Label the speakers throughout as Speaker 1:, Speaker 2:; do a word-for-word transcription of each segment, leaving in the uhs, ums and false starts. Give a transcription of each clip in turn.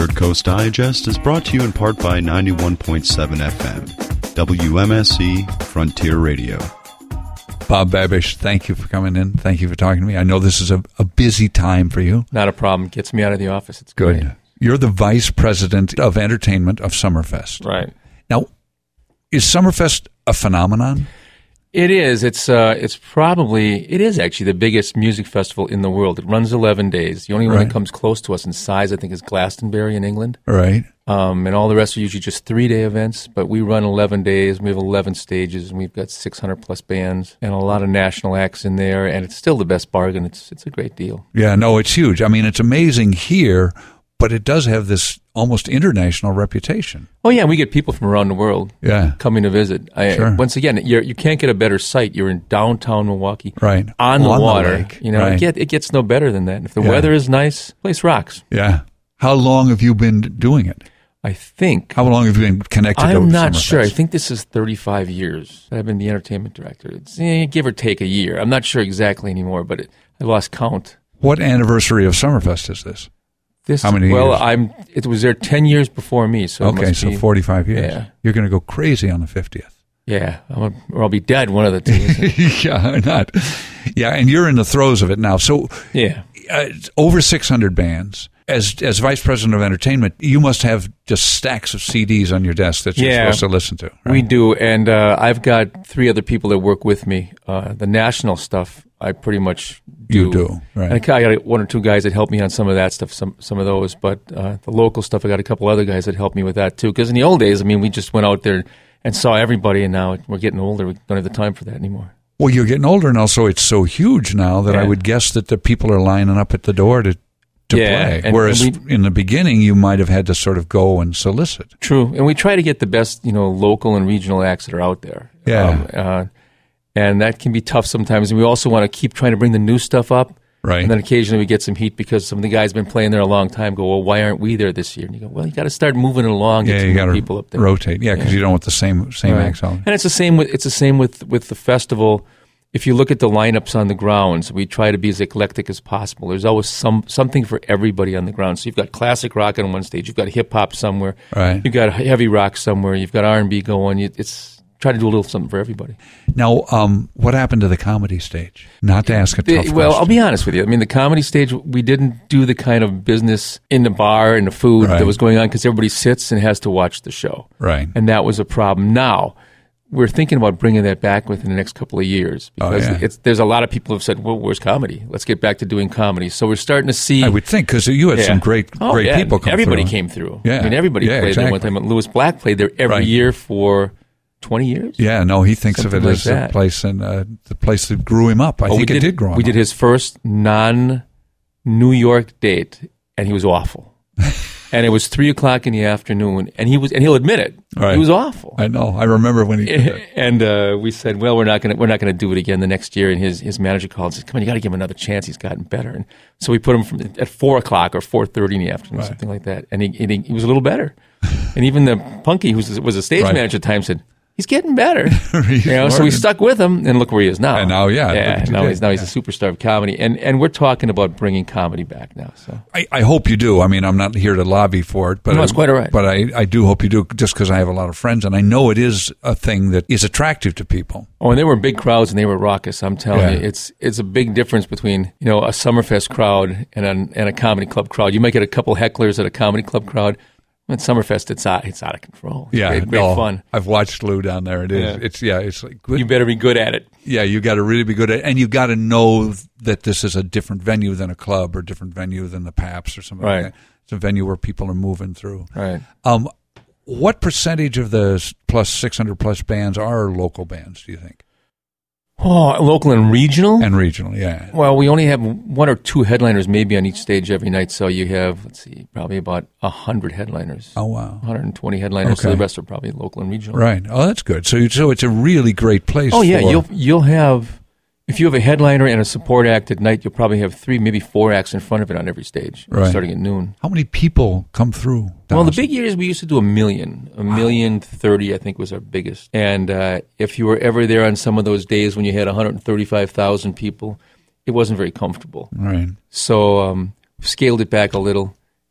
Speaker 1: Third Coast Digest is brought to you in part by ninety-one point seven F M, W M S E Frontier Radio.
Speaker 2: Bob Babish, thank you for coming in. Thank you for talking to me. I know this is a, a busy time for you.
Speaker 3: Not a problem. Gets me out of the office. It's
Speaker 2: good.
Speaker 3: Great.
Speaker 2: You're the vice president of entertainment of Summerfest.
Speaker 3: Right.
Speaker 2: Now, is Summerfest a phenomenon?
Speaker 3: It is. It's uh, it's probably, it is actually the biggest music festival in the world. It runs eleven days. The only one
Speaker 2: Right.
Speaker 3: that comes close to us in size, I think, is Glastonbury in England.
Speaker 2: Right.
Speaker 3: Um, and all the rest are usually just three-day events, but we run eleven days. We have eleven stages, and we've got six hundred plus bands and a lot of national acts in there, and it's still the best bargain. It's it's a great deal.
Speaker 2: Yeah, no, it's huge. I mean, it's amazing here, but it does have this almost international reputation.
Speaker 3: Oh, yeah, we get people from around the world
Speaker 2: Yeah.
Speaker 3: coming to visit. I,
Speaker 2: Sure.
Speaker 3: Once again, you're, you can't get a better site. You're in downtown Milwaukee.
Speaker 2: Right.
Speaker 3: On the
Speaker 2: On the
Speaker 3: water.
Speaker 2: lake.
Speaker 3: You know,
Speaker 2: Right.
Speaker 3: it, get, it gets no better than that. And if the
Speaker 2: Yeah.
Speaker 3: weather is nice, place rocks.
Speaker 2: Yeah. How long have you been doing it?
Speaker 3: I think.
Speaker 2: How long have you been connected to
Speaker 3: I'm not
Speaker 2: Summerfest?
Speaker 3: sure. I think this is thirty-five years that I've been the entertainment director. It's eh, give or take a year. I'm not sure exactly anymore, but it, I lost count.
Speaker 2: What anniversary of Summerfest is this?
Speaker 3: This,
Speaker 2: How many
Speaker 3: well,
Speaker 2: years?
Speaker 3: I'm. It was there ten years before me. So it
Speaker 2: Okay,
Speaker 3: must
Speaker 2: so
Speaker 3: be-
Speaker 2: forty-five years.
Speaker 3: Yeah.
Speaker 2: You're going to go crazy on the fiftieth.
Speaker 3: Yeah, I'm a, or I'll be dead. One of the two. isn't it?
Speaker 2: Yeah, or not. Yeah, and you're in the throes of it now. So
Speaker 3: Yeah.
Speaker 2: uh, over six hundred bands. As as vice president of entertainment, you must have just stacks of C Ds on your desk that you're
Speaker 3: Yeah.
Speaker 2: supposed to listen to. Right?
Speaker 3: We do, and uh, I've got three other people that work with me. Uh, the national stuff, I pretty much do.
Speaker 2: You do, right.
Speaker 3: And I got one or two guys that help me on some of that stuff, some some of those. But uh, the local stuff, I got a couple other guys that help me with that too. Because in the old days, I mean, we just went out there and saw everybody, and now we're getting older. We don't have the time for that anymore.
Speaker 2: Well, you're getting older now, so it's so huge now that I
Speaker 3: Yeah.
Speaker 2: would guess that the people are lining up at the door to to
Speaker 3: Yeah,
Speaker 2: play.
Speaker 3: and-
Speaker 2: Whereas
Speaker 3: and we-
Speaker 2: in the beginning, you might have had to sort of go and solicit.
Speaker 3: True, and we try to get the best, you know, local and regional acts that are out there.
Speaker 2: Yeah.
Speaker 3: Um, uh, and that can be tough sometimes. And we also want to keep trying to bring the new stuff up.
Speaker 2: Right.
Speaker 3: And then occasionally we get some heat because some of the guys have been playing there a long time. Go, well, why aren't we there this year? And you go, well, you got to start moving it along. Get
Speaker 2: Yeah,
Speaker 3: some
Speaker 2: you
Speaker 3: more
Speaker 2: got
Speaker 3: people
Speaker 2: to
Speaker 3: up there.
Speaker 2: rotate. Yeah, because
Speaker 3: Yeah.
Speaker 2: you don't want the same same
Speaker 3: Right.
Speaker 2: acts on.
Speaker 3: And it's the same with it's the same with with the festival. If you look at the lineups on the grounds, we try to be as eclectic as possible. There's always some something for everybody on the ground. So you've got classic rock on one stage, you've got hip hop somewhere,
Speaker 2: Right.
Speaker 3: You've got heavy rock somewhere, you've got R and B going. You, it's try to do a little something for everybody.
Speaker 2: Now, um, what happened to the comedy stage? Not to ask a tough
Speaker 3: The- well, I'll
Speaker 2: question.
Speaker 3: be honest with you. I mean, the comedy stage, we didn't do the kind of business in the bar and the food
Speaker 2: Right.
Speaker 3: that was going on because everybody sits and has to watch the show.
Speaker 2: Right.
Speaker 3: And that was a problem. Now, we're thinking about bringing that back within the next couple of years because
Speaker 2: Oh, yeah.
Speaker 3: it's, there's a lot of people who have said, well, where's comedy? Let's get back to doing comedy. So we're starting to see.
Speaker 2: I would think because you had
Speaker 3: Yeah.
Speaker 2: some great
Speaker 3: Oh,
Speaker 2: great
Speaker 3: yeah.
Speaker 2: people come
Speaker 3: Everybody
Speaker 2: through.
Speaker 3: came through.
Speaker 2: Yeah.
Speaker 3: I mean, everybody
Speaker 2: Yeah,
Speaker 3: played there one
Speaker 2: exactly.
Speaker 3: time. Lewis Black played there every
Speaker 2: Right.
Speaker 3: year for twenty years.
Speaker 2: Yeah, no, he thinks
Speaker 3: Something
Speaker 2: of it
Speaker 3: like
Speaker 2: as the
Speaker 3: that.
Speaker 2: place and uh, the place that grew him up. I
Speaker 3: Oh,
Speaker 2: think
Speaker 3: we
Speaker 2: it did grow him
Speaker 3: We
Speaker 2: up.
Speaker 3: did his first non-New York date, and he was awful. And it was three o'clock in the afternoon, and he was, and he'll admit it,
Speaker 2: Right.
Speaker 3: he was awful.
Speaker 2: I know. I remember when he did that.
Speaker 3: And uh, we said, well, we're not going to we're not going to do it again the next year. And his his manager called and said, come on, you got to give him another chance. He's gotten better. And so we put him from at four o'clock or four thirty in the afternoon,
Speaker 2: Right.
Speaker 3: something like that. And he, he he was a little better. And even the Punky, who was, was a stage
Speaker 2: Right.
Speaker 3: manager at the time, said, he's getting better.
Speaker 2: He's
Speaker 3: you know, so we
Speaker 2: learning.
Speaker 3: stuck with him, and look where he is now.
Speaker 2: And now, yeah, look
Speaker 3: yeah.
Speaker 2: what you
Speaker 3: Now
Speaker 2: did.
Speaker 3: he's now he's a superstar of comedy, and and we're talking about bringing comedy back now. So
Speaker 2: I, I hope you do. I mean, I'm not here to lobby for it, but
Speaker 3: No, it's quite all right.
Speaker 2: But I, I do hope you do, just because I have a lot of friends, and I know it is a thing that is attractive to people.
Speaker 3: oh, and they were big crowds, and they were raucous. I'm telling
Speaker 2: Yeah.
Speaker 3: you, it's it's a big difference between you know a Summerfest crowd and a, and a comedy club crowd. You might get a couple hecklers at a comedy club crowd. At Summerfest, it's out, it's out of control. It's
Speaker 2: Yeah,
Speaker 3: great, great
Speaker 2: no,
Speaker 3: fun.
Speaker 2: I've watched Lou down there. It is.
Speaker 3: Yeah.
Speaker 2: It's yeah. It's like good.
Speaker 3: You better be good at it.
Speaker 2: Yeah, you got to really be good at it. And you got to know that this is a different venue than a club or different venue than the Paps or something
Speaker 3: Right.
Speaker 2: like that. It's a venue where people are moving through.
Speaker 3: Right.
Speaker 2: Um, what percentage of the s- plus six hundred plus bands are local bands, do you think?
Speaker 3: Oh, local and regional.
Speaker 2: And regional, yeah.
Speaker 3: Well, we only have one or two headliners maybe on each stage every night. So you have, let's see, probably about one hundred headliners.
Speaker 2: Oh, wow.
Speaker 3: one hundred twenty headliners. So
Speaker 2: Okay.
Speaker 3: the rest are probably local and regional.
Speaker 2: Right. Oh, that's good. So, so it's a really great place.
Speaker 3: Oh, yeah.
Speaker 2: for-
Speaker 3: You'll, you'll have, if you have a headliner and a support act at night, you'll probably have three, maybe four acts in front of it on every stage,
Speaker 2: Right.
Speaker 3: starting at noon.
Speaker 2: How many people come through?
Speaker 3: Well, the
Speaker 2: Dallas?
Speaker 3: big years we used to do a million, a million thirty, I think was our biggest. And uh, if you were ever there on some of those days when you had one hundred thirty-five thousand people, it wasn't very comfortable.
Speaker 2: Right.
Speaker 3: So um, scaled it back a little,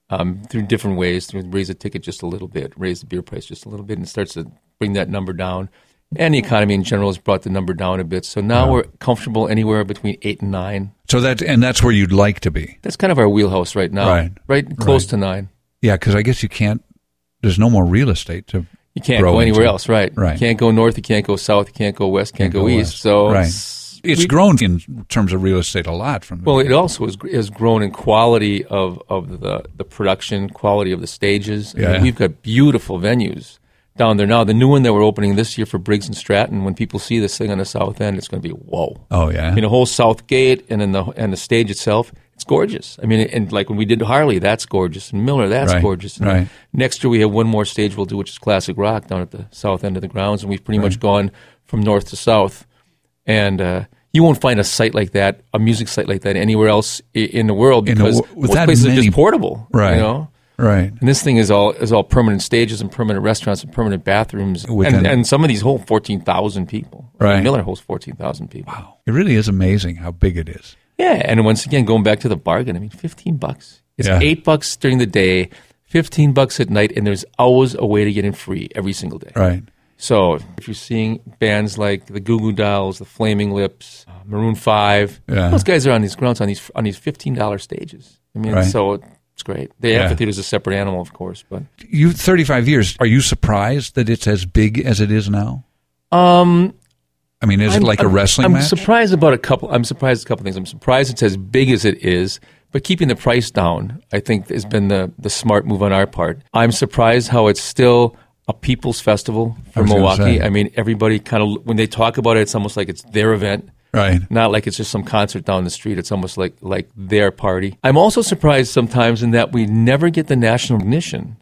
Speaker 3: um, through different ways, through raise the ticket just a little bit, raise the beer price just a little bit, and it starts to bring that number down. And the economy in general has brought the number down a bit. So now yeah. we're comfortable anywhere between eight and nine.
Speaker 2: So that and that's where you'd like to be.
Speaker 3: That's kind of our wheelhouse right now.
Speaker 2: Right.
Speaker 3: Right close
Speaker 2: right.
Speaker 3: to nine.
Speaker 2: Yeah, because I guess you can't, there's no more real estate to
Speaker 3: You can't
Speaker 2: grow
Speaker 3: go anywhere
Speaker 2: into.
Speaker 3: else, right.
Speaker 2: Right.
Speaker 3: You can't go north, you can't go south, you can't go west, can't, can't go, go east.
Speaker 2: West.
Speaker 3: So
Speaker 2: right.
Speaker 3: it's,
Speaker 2: it's
Speaker 3: we,
Speaker 2: grown in terms of real estate a lot. From
Speaker 3: Well, it also has, has grown in quality of, of the, the production, quality of the stages. I
Speaker 2: yeah.
Speaker 3: mean, we've got beautiful venues down there now. The new one that we're opening this year for Briggs and Stratton, when people see this thing on the south end, it's going to be whoa.
Speaker 2: Oh, yeah.
Speaker 3: I mean, the whole south gate and then the and the stage itself, it's gorgeous. I mean, and like when we did Harley, that's gorgeous. And Miller, that's
Speaker 2: right.
Speaker 3: gorgeous. And
Speaker 2: right.
Speaker 3: next year we have one more stage we'll do, which is classic rock down at the south end of the grounds. And we've pretty
Speaker 2: right.
Speaker 3: much gone from north to south. And uh, you won't find a site like that, a music site like that, anywhere else i- in the world because
Speaker 2: in the,
Speaker 3: most places many, are just portable.
Speaker 2: Right.
Speaker 3: You know?
Speaker 2: Right.
Speaker 3: And this thing is all is all permanent stages and permanent restaurants and permanent bathrooms.
Speaker 2: Within,
Speaker 3: and, and some of these hold fourteen thousand people.
Speaker 2: Right.
Speaker 3: I mean, Miller holds fourteen thousand people.
Speaker 2: Wow. It really is amazing how big it is.
Speaker 3: Yeah. And once again, going back to the bargain, I mean, fifteen bucks. It's
Speaker 2: yeah.
Speaker 3: eight bucks during the day, fifteen bucks at night, and there's always a way to get in free every single day.
Speaker 2: Right.
Speaker 3: So if you're seeing bands like the Goo Goo Dolls, the Flaming Lips, uh, Maroon five,
Speaker 2: yeah.
Speaker 3: those guys are on these grounds on these on these fifteen dollars stages. I mean,
Speaker 2: right.
Speaker 3: so it's great. The
Speaker 2: yeah.
Speaker 3: amphitheater is a separate animal, of course, but
Speaker 2: you thirty-five years. Are you surprised that it's as big as it is now?
Speaker 3: Um,
Speaker 2: I mean, is
Speaker 3: I'm,
Speaker 2: it like
Speaker 3: I'm,
Speaker 2: a wrestling
Speaker 3: I'm
Speaker 2: match?
Speaker 3: surprised about a couple. I'm surprised a couple things. I'm surprised it's as big as it is, but keeping the price down, I think, has been the the smart move on our part. I'm surprised how it's still a people's festival for
Speaker 2: I was
Speaker 3: Milwaukee.
Speaker 2: gonna say.
Speaker 3: I mean, everybody kind of when they talk about it, it's almost like it's their event.
Speaker 2: Right.
Speaker 3: Not like it's just some concert down the street. It's almost like, like their party. I'm also surprised sometimes in that we never get the national recognition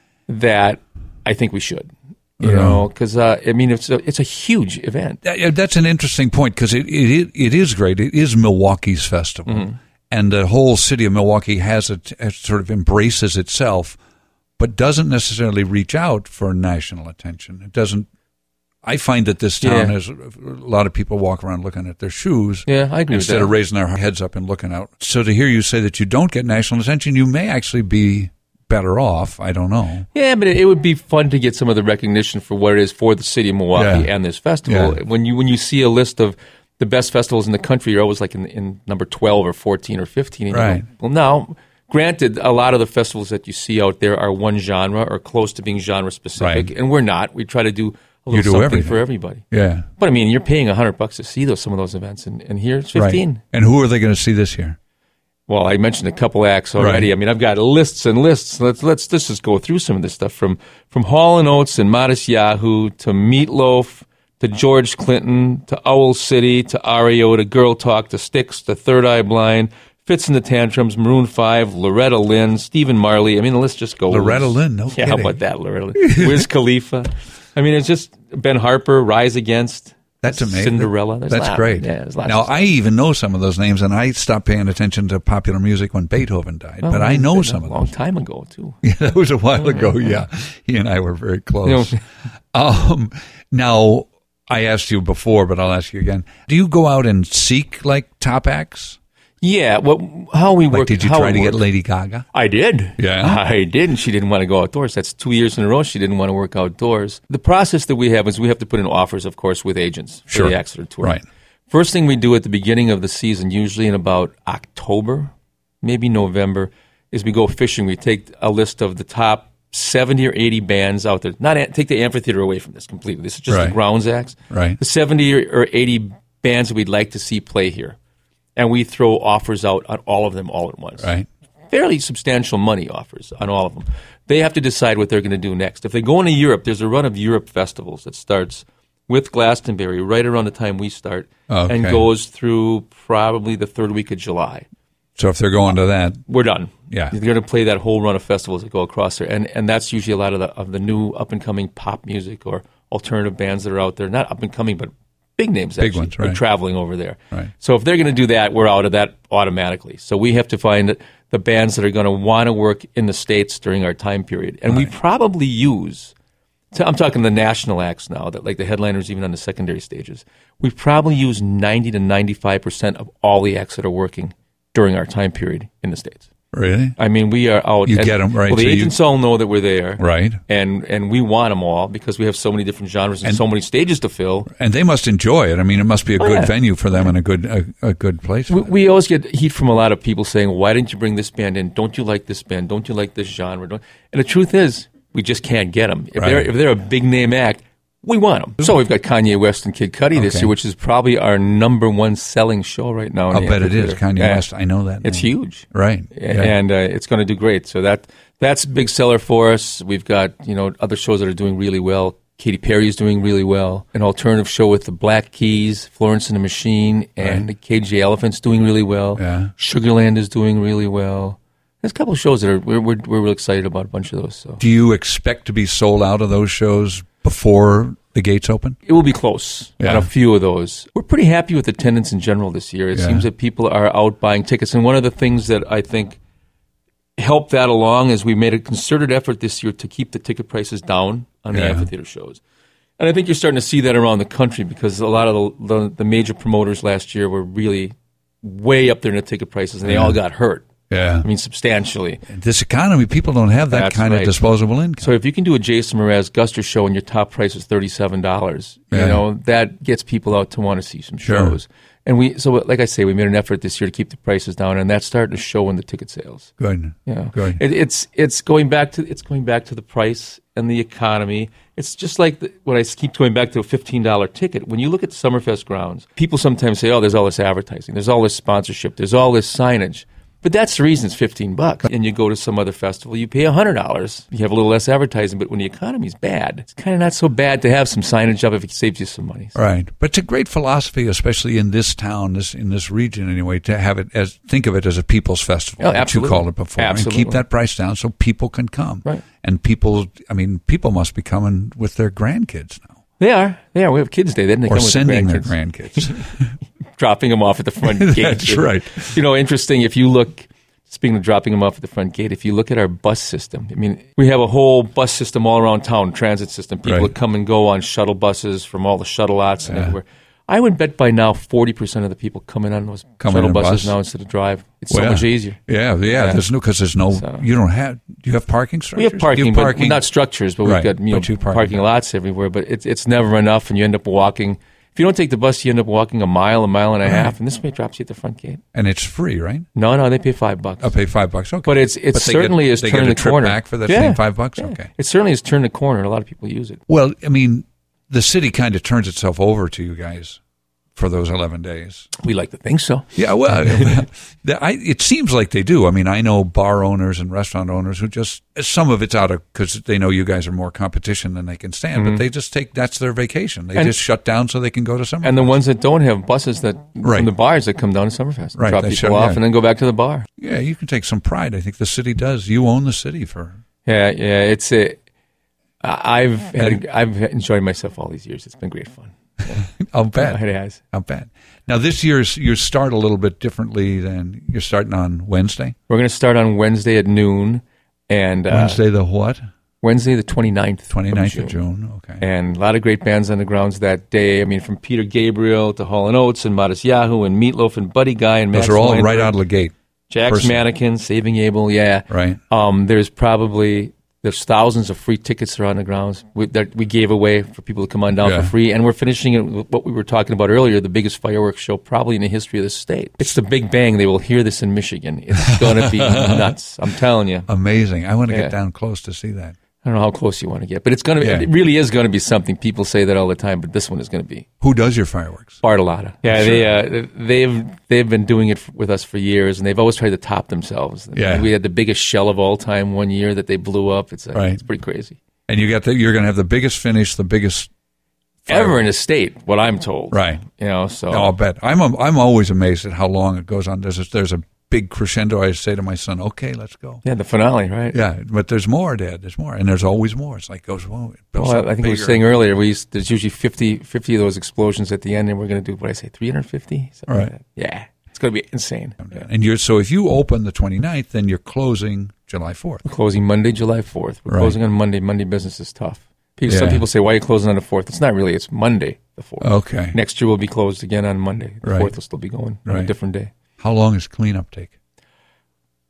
Speaker 3: that I think we should. You
Speaker 2: Yeah.
Speaker 3: know, because, uh, I mean, it's a, it's a huge event.
Speaker 2: That- That's an interesting point because it, it it is great. It is Milwaukee's festival,
Speaker 3: Mm-hmm.
Speaker 2: and the whole city of Milwaukee has it, it sort of embraces itself, but doesn't necessarily reach out for national attention. It doesn't. I find that this town
Speaker 3: Yeah.
Speaker 2: has a lot of people walk around looking at their shoes
Speaker 3: Yeah, I agree with
Speaker 2: instead
Speaker 3: that.
Speaker 2: of raising their heads up and looking out. So to hear you say that you don't get national attention, you may actually be better off. I don't know.
Speaker 3: Yeah, but it, it would be fun to get some of the recognition for what it is for the city of Milwaukee
Speaker 2: Yeah.
Speaker 3: and this festival.
Speaker 2: Yeah.
Speaker 3: When you when you see a list of the best festivals in the country, you're always like in, in number twelve or fourteen or fifteen. And you
Speaker 2: Right.
Speaker 3: go, well, now, granted, a lot of the festivals that you see out there are one genre or close to being genre specific,
Speaker 2: Right.
Speaker 3: and we're not. We try to do a
Speaker 2: You
Speaker 3: little
Speaker 2: do
Speaker 3: something
Speaker 2: everything.
Speaker 3: for everybody.
Speaker 2: Yeah.
Speaker 3: But I mean, you're paying a hundred bucks to see those some of those events, and, and here it's fifteen.
Speaker 2: Right. And who are they going to see this year?
Speaker 3: Well, I mentioned a couple acts already.
Speaker 2: Right.
Speaker 3: I mean, I've got lists and lists. Let's let's let's just go through some of this stuff from from Hall and Oates and Modest Yahoo to Meatloaf to George Clinton to Owl City to R E O to Girl Talk to Styx to Third Eye Blind, Fits and the Tantrums, Maroon five, Loretta Lynn, Stephen Marley. I mean, the list just goes.
Speaker 2: Loretta Lynn, no
Speaker 3: Yeah,
Speaker 2: kidding.
Speaker 3: how about that, Loretta Lynn? Wiz Khalifa. I mean, it's just Ben Harper, Rise Against.
Speaker 2: That's amazing.
Speaker 3: Cinderella. There's
Speaker 2: That's
Speaker 3: lots.
Speaker 2: great.
Speaker 3: Yeah, there's lots
Speaker 2: now,
Speaker 3: of stuff.
Speaker 2: I even know some of those names, and I stopped paying attention to popular music when Beethoven died.
Speaker 3: Oh,
Speaker 2: but I know
Speaker 3: that's
Speaker 2: some
Speaker 3: a
Speaker 2: of
Speaker 3: long
Speaker 2: those.
Speaker 3: time ago too.
Speaker 2: Yeah, that was a while ago. Yeah, he and I were very close.
Speaker 3: You
Speaker 2: um, now, I asked you before, but I'll ask you again. Do you go out and seek like top acts?
Speaker 3: Yeah, what? How we
Speaker 2: Like,
Speaker 3: work?
Speaker 2: did you
Speaker 3: how
Speaker 2: try
Speaker 3: it
Speaker 2: to get
Speaker 3: worked.
Speaker 2: Lady Gaga?
Speaker 3: I did.
Speaker 2: Yeah?
Speaker 3: I did, and she didn't want to go outdoors. That's two years in a row she didn't want to work outdoors. The process that we have is we have to put in offers, of course, with agents for
Speaker 2: Sure.
Speaker 3: the acts that are touring.
Speaker 2: Right.
Speaker 3: First thing we do at the beginning of the season, usually in about October, maybe November, is we go fishing. We take a list of the top seventy or eighty bands out there. Not take the amphitheater away from this completely. This is just
Speaker 2: Right.
Speaker 3: the grounds acts.
Speaker 2: Right.
Speaker 3: The seventy or eighty bands that we'd like to see play here. And we throw offers out on all of them all at once.
Speaker 2: Right.
Speaker 3: Fairly substantial money offers on all of them. They have to decide what they're going to do next. If they go into Europe, there's a run of Europe festivals that starts with Glastonbury right around the time we start
Speaker 2: Okay.
Speaker 3: and goes through probably the third week of July.
Speaker 2: So if they're going to that,
Speaker 3: We're done.
Speaker 2: Yeah.
Speaker 3: They're going to play that whole run of festivals that go across there. And and that's usually a lot of the of the new up-and-coming pop music or alternative bands that are out there. Not up-and-coming, but big names,
Speaker 2: Big
Speaker 3: actually,
Speaker 2: ones,
Speaker 3: are
Speaker 2: right.
Speaker 3: traveling over there.
Speaker 2: Right.
Speaker 3: So if they're going to do that, we're out of that automatically. So we have to find the bands that are going to want to work in the States during our time period. And we probably use, I'm talking the national acts now, that like the headliners even on the secondary stages, we probably use ninety to ninety-five percent of all the acts that are working during our time period in the States.
Speaker 2: Really?
Speaker 3: I mean, we are out.
Speaker 2: You
Speaker 3: and,
Speaker 2: get them, right?
Speaker 3: Well, the
Speaker 2: so
Speaker 3: agents
Speaker 2: you,
Speaker 3: all know that we're there.
Speaker 2: Right.
Speaker 3: And and we want them all because we have so many different genres and, and so many stages to fill.
Speaker 2: And they must enjoy it. I mean, it must be a
Speaker 3: oh,
Speaker 2: good
Speaker 3: yeah.
Speaker 2: venue for them and a good a, a good place.
Speaker 3: We, we always get heat from a lot of people saying, why didn't you bring this band in? Don't you like this band? Don't you like this genre? Don't... And the truth is, we just can't get them. If,
Speaker 2: right.
Speaker 3: they're, if they're a big-name act, we want them. So we've got Kanye West and Kid Cudi this
Speaker 2: okay.
Speaker 3: year, which is probably our number one selling show right now.
Speaker 2: I'll bet it is. Kanye
Speaker 3: yeah.
Speaker 2: West. I know that.
Speaker 3: It's
Speaker 2: name.
Speaker 3: huge.
Speaker 2: Right.
Speaker 3: Yeah. And uh, it's going to do great. So that that's a big seller for us. We've got, you know, other shows that are doing really well. Katy Perry is doing really well. An alternative show with the Black Keys, Florence and the Machine, and
Speaker 2: right.
Speaker 3: the K J Elephant's doing really well.
Speaker 2: Yeah.
Speaker 3: Sugarland is doing really well. There's a couple of shows that are we're we're, we're real excited about a bunch of those. So,
Speaker 2: do you expect to be sold out of those shows before the gates open?
Speaker 3: It will be close
Speaker 2: yeah.
Speaker 3: on a few of those. We're pretty happy with attendance in general this year. It
Speaker 2: yeah.
Speaker 3: seems that people are out buying tickets, and one of the things that I think helped that along is we made a concerted effort this year to keep the ticket prices down on the
Speaker 2: yeah.
Speaker 3: amphitheater shows. And I think you're starting to see that around the country because a lot of the, the, the major promoters last year were really way up there in the ticket prices, and they
Speaker 2: yeah.
Speaker 3: all got hurt.
Speaker 2: Yeah.
Speaker 3: I mean, substantially.
Speaker 2: This economy, people don't have that
Speaker 3: That's
Speaker 2: kind
Speaker 3: right.
Speaker 2: of disposable income.
Speaker 3: So if you can do a Jason Mraz Guster show and your top price is thirty-seven dollars,
Speaker 2: yeah.
Speaker 3: you know, that gets people out to want to see some
Speaker 2: Sure.
Speaker 3: shows. And we, so like I say, we made an effort this year to keep the prices down, and that's starting to show in the ticket sales.
Speaker 2: Good.
Speaker 3: Yeah,
Speaker 2: Good.
Speaker 3: It, it's it's going back to it's going back to the price and the economy. It's just like the, when I keep going back to a fifteen dollar ticket. When you look at Summerfest grounds, people sometimes say, "Oh, there's all this advertising, there's all this sponsorship, there's all this signage." But that's the reason it's fifteen bucks. And you go to some other festival, you pay one hundred dollars. You have a little less advertising, but when the economy's bad, it's kind of not so bad to have some signage up if it saves you some money. So.
Speaker 2: Right. But it's a great philosophy, especially in this town, this in this region anyway, to have it as think of it as a people's festival,
Speaker 3: Oh,
Speaker 2: that
Speaker 3: absolutely.
Speaker 2: you called it before.
Speaker 3: Absolutely.
Speaker 2: And keep that price down so people can come.
Speaker 3: Right.
Speaker 2: And people, I mean, people must be coming with their grandkids now.
Speaker 3: They are. They are. We have Kids Day. Then they
Speaker 2: Or
Speaker 3: come with
Speaker 2: sending
Speaker 3: their
Speaker 2: their
Speaker 3: grandkids.
Speaker 2: grandkids.
Speaker 3: Dropping them off at the front gate.
Speaker 2: That's right.
Speaker 3: You know, interesting, if you look... Speaking of dropping them off at the front gate, if you look at our bus system, I mean, we have a whole bus system all around town, transit system. People
Speaker 2: Right.
Speaker 3: that come and go on shuttle buses from all the shuttle lots and
Speaker 2: Yeah.
Speaker 3: everywhere. I would bet by now forty percent of the people come in on those
Speaker 2: Come in
Speaker 3: shuttle
Speaker 2: on
Speaker 3: buses
Speaker 2: bus.
Speaker 3: now instead of drive. It's
Speaker 2: Well,
Speaker 3: so
Speaker 2: yeah.
Speaker 3: much easier.
Speaker 2: Yeah, yeah.
Speaker 3: Yeah.
Speaker 2: There's no because there's no.
Speaker 3: So-
Speaker 2: You don't have. Do you have parking structures?
Speaker 3: We have parking,
Speaker 2: You
Speaker 3: but
Speaker 2: parking?
Speaker 3: not structures, but
Speaker 2: Right,
Speaker 3: we've got you know,
Speaker 2: but you park-
Speaker 3: parking lots everywhere. But it's it's never enough, and you end up walking. If you don't take the bus, you end up walking a mile, a mile and a
Speaker 2: Right.
Speaker 3: half, and this way drops you at the front gate.
Speaker 2: And it's free, right?
Speaker 3: No, no, they pay five bucks.
Speaker 2: I'll pay five bucks. Okay,
Speaker 3: But it's it
Speaker 2: But they
Speaker 3: certainly
Speaker 2: get,
Speaker 3: is
Speaker 2: they
Speaker 3: turning
Speaker 2: get a
Speaker 3: the
Speaker 2: trip
Speaker 3: corner.
Speaker 2: back for that
Speaker 3: Yeah.
Speaker 2: same five bucks.
Speaker 3: Yeah.
Speaker 2: Okay.
Speaker 3: It certainly has turned the corner, and a lot of people use it.
Speaker 2: Well, I mean, the city kind of turns itself over to you guys for those eleven days.
Speaker 3: We like to think so.
Speaker 2: Yeah, well, the- I, it seems like they do. I mean, I know bar owners and restaurant owners who just, some of it's out of, because they know you guys are more competition than they can stand, but they just take, that's their vacation. They
Speaker 3: And-
Speaker 2: just shut down so they can go to summer.
Speaker 3: And the ones that don't have buses that
Speaker 2: Right.
Speaker 3: from the bars that come down to Summerfest,
Speaker 2: Right,
Speaker 3: drop
Speaker 2: they
Speaker 3: people
Speaker 2: shut-
Speaker 3: off
Speaker 2: yeah.
Speaker 3: and then go back to the bar.
Speaker 2: Yeah, you can take some pride. I think the city does. You own the city for,
Speaker 3: Yeah, yeah. It's a. I've had, I've enjoyed myself all these years. It's been great fun.
Speaker 2: I'll bet.
Speaker 3: It has.
Speaker 2: I'll bet. Now, this year's, you start a little bit differently than, you're starting on Wednesday?
Speaker 3: We're going to start on Wednesday at noon, and uh,
Speaker 2: Wednesday the what?
Speaker 3: Wednesday the twenty-ninth.
Speaker 2: twenty-ninth
Speaker 3: of
Speaker 2: of June. Okay.
Speaker 3: And a lot of great bands on the grounds that day. I mean, from Peter Gabriel to Hall and Oates and Modest Yahoo and Meatloaf and Buddy Guy and
Speaker 2: Those
Speaker 3: Max
Speaker 2: are all
Speaker 3: Weinberg,
Speaker 2: right out of the gate.
Speaker 3: Jack's
Speaker 2: person.
Speaker 3: Mannequin, Saving Abel, yeah.
Speaker 2: Right.
Speaker 3: Um, there's probably there's thousands of free tickets around the grounds we, that we gave away for people to come on down
Speaker 2: Yeah.
Speaker 3: for free, and we're finishing it with what we were talking about earlier, the biggest fireworks show probably in the history of the state. It's the Big Bang. They will hear this in Michigan. It's going to be nuts. I'm telling you.
Speaker 2: Amazing. I want to
Speaker 3: Yeah.
Speaker 2: get down close to see that.
Speaker 3: I don't know how close you want to get, but it's going to.
Speaker 2: Yeah.
Speaker 3: It really is going to be something. People say that all the time, but this one is going to be.
Speaker 2: Who does your fireworks?
Speaker 3: Bartolotta. Yeah,
Speaker 2: Sure.
Speaker 3: they uh, they've they've been doing it f- with us for years, and they've always tried to top themselves.
Speaker 2: Yeah.
Speaker 3: We had the biggest shell of all time one year that they blew up. It's uh,
Speaker 2: Right.
Speaker 3: it's pretty crazy.
Speaker 2: And you got the, you're going to have the biggest finish, the biggest
Speaker 3: Ever in the state, what I'm told.
Speaker 2: Right.
Speaker 3: You know, so
Speaker 2: No, I'll bet. I'm I'm always amazed at how long it goes on. There's a, there's a big crescendo. I say to my son, "Okay, let's go."
Speaker 3: yeah, the finale, right?
Speaker 2: Yeah, but there's more, Dad. There's more, and there's always more. It's like goes well. It builds
Speaker 3: Well,
Speaker 2: up
Speaker 3: I, I think we were
Speaker 2: bigger.
Speaker 3: saying earlier, we used, there's usually fifty, fifty of those explosions at the end, and we're going to do what I say, three hundred fifty.
Speaker 2: All right.
Speaker 3: Like yeah, it's going to be insane. Yeah.
Speaker 2: And you're so if you open the twenty-ninth, then you're closing July fourth.
Speaker 3: We're closing Monday, July fourth. We're
Speaker 2: Right.
Speaker 3: closing on Monday. Monday business is tough. People, Some
Speaker 2: Yeah.
Speaker 3: people say, "Why are you closing on the fourth?" It's not really. It's Monday, the fourth.
Speaker 2: Okay.
Speaker 3: Next year we'll be closed again on Monday. The
Speaker 2: Right.
Speaker 3: fourth will still be going on
Speaker 2: Right.
Speaker 3: a different day.
Speaker 2: How long does cleanup take?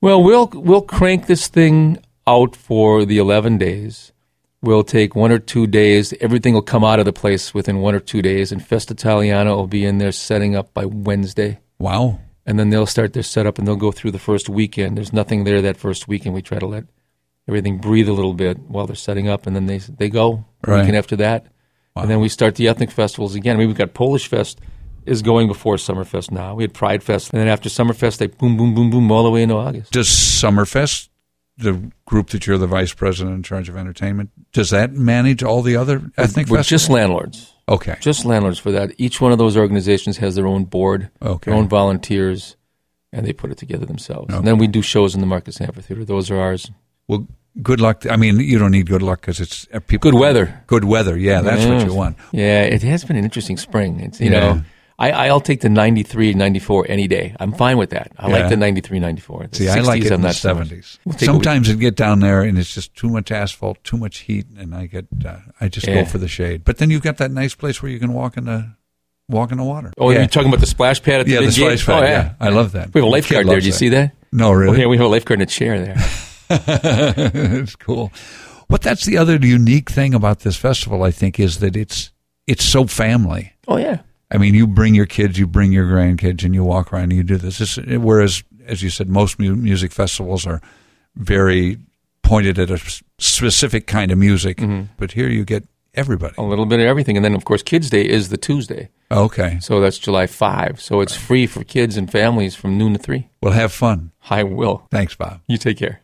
Speaker 3: Well, we'll we'll crank this thing out for the eleven days. We'll take one or two days. Everything will come out of the place within one or two days, and Festa Italiana will be in there setting up by Wednesday.
Speaker 2: Wow.
Speaker 3: And then they'll start their setup, and they'll go through the first weekend. There's nothing there that first weekend. We try to let everything breathe a little bit while they're setting up, and then they they go the
Speaker 2: Right.
Speaker 3: weekend after that.
Speaker 2: Wow.
Speaker 3: And then we start the ethnic festivals again. I mean, we've got Polish Fest is going before Summerfest now. We had Pride Fest, and then after Summerfest, they boom, boom, boom, boom, all the way into August.
Speaker 2: Does Summerfest, the group that you're the vice president in charge of entertainment, does that manage all the other ethnic
Speaker 3: We're
Speaker 2: festivals?
Speaker 3: just landlords.
Speaker 2: Okay.
Speaker 3: Just landlords for that. Each one of those organizations has their own board,
Speaker 2: Okay.
Speaker 3: their own volunteers, and they put it together themselves.
Speaker 2: Okay.
Speaker 3: And then we do shows in the Marcus Amphitheater. Those are ours.
Speaker 2: Well, good luck. I mean, you don't need good luck because it's uh, people.
Speaker 3: Good weather.
Speaker 2: Good weather. Yeah, that's
Speaker 3: Yeah.
Speaker 2: what you want.
Speaker 3: Yeah, it has been an interesting spring. It's, you
Speaker 2: Yeah.
Speaker 3: know, I, I'll take the ninety-three, ninety-four any day. I'm fine with that. I
Speaker 2: Yeah.
Speaker 3: like the ninety-three, ninety-four. The
Speaker 2: See, I like it
Speaker 3: I'm
Speaker 2: in the
Speaker 3: not so much.
Speaker 2: seventies.
Speaker 3: We'll take what we-
Speaker 2: Sometimes it get down there and it's just too much asphalt, too much heat, and I get, uh, I just
Speaker 3: Yeah.
Speaker 2: go for the shade. But then you've got that nice place where you can walk in the, walk in the water.
Speaker 3: Oh,
Speaker 2: yeah.
Speaker 3: you're talking about the splash pad at the
Speaker 2: Yeah, the
Speaker 3: big gate?
Speaker 2: splash pad.
Speaker 3: Oh,
Speaker 2: yeah. I love that.
Speaker 3: We have a
Speaker 2: My
Speaker 3: lifeguard
Speaker 2: kid
Speaker 3: there.
Speaker 2: loves
Speaker 3: Do you see that?
Speaker 2: No,
Speaker 3: Oh,
Speaker 2: really?
Speaker 3: yeah, we have a lifeguard in a chair there.
Speaker 2: It's cool. But that's the other unique thing about this festival, I think, is that it's it's so family.
Speaker 3: Oh, yeah.
Speaker 2: I mean, you bring your kids, you bring your grandkids, and you walk around and you do this. this whereas, as you said, most mu- music festivals are very pointed at a s- specific kind of music.
Speaker 3: Mm-hmm.
Speaker 2: But here you get everybody.
Speaker 3: A little bit of everything. And then, of course, Kids Day is the Tuesday.
Speaker 2: Okay.
Speaker 3: So that's July fifth. So it's free for kids and families from noon to three.
Speaker 2: Well, have fun.
Speaker 3: I will.
Speaker 2: Thanks, Bob.
Speaker 3: You take care.